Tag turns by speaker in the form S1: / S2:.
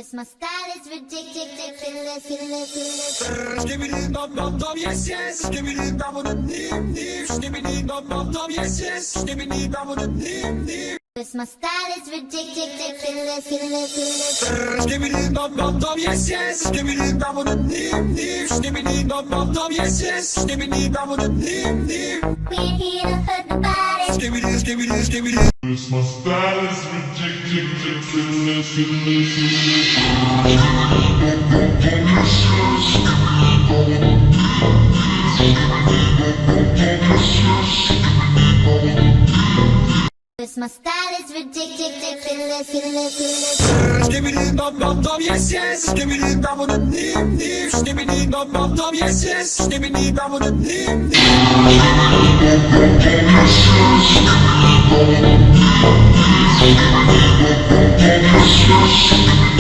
S1: 'Cause my style is ridiculous.
S2: Skibbity bum bum bum yes yes. Skibbity bum bum nim nim. Skibbity bum bum bum yes yes. Skibbity bum bum nim nim.
S1: 'Cause my style is ridiculous.
S2: Skibbity bum bum bum yes yes. Skibbity bum bum nim nim. Skibbity bum bum bum yes yes. Skibbity bum bum nim nim.
S1: We ain't here to hurt nobody.
S2: Skibbity skibbity skibbity.
S3: Cause my style is ridiculous.
S1: Cause my style is ridiculous.
S2: Skibbity bum bum bum yes yes. Skibbity bum bum nim nim. Skibbity bum bum bum yes yes. Skibbity bum bum nim nim.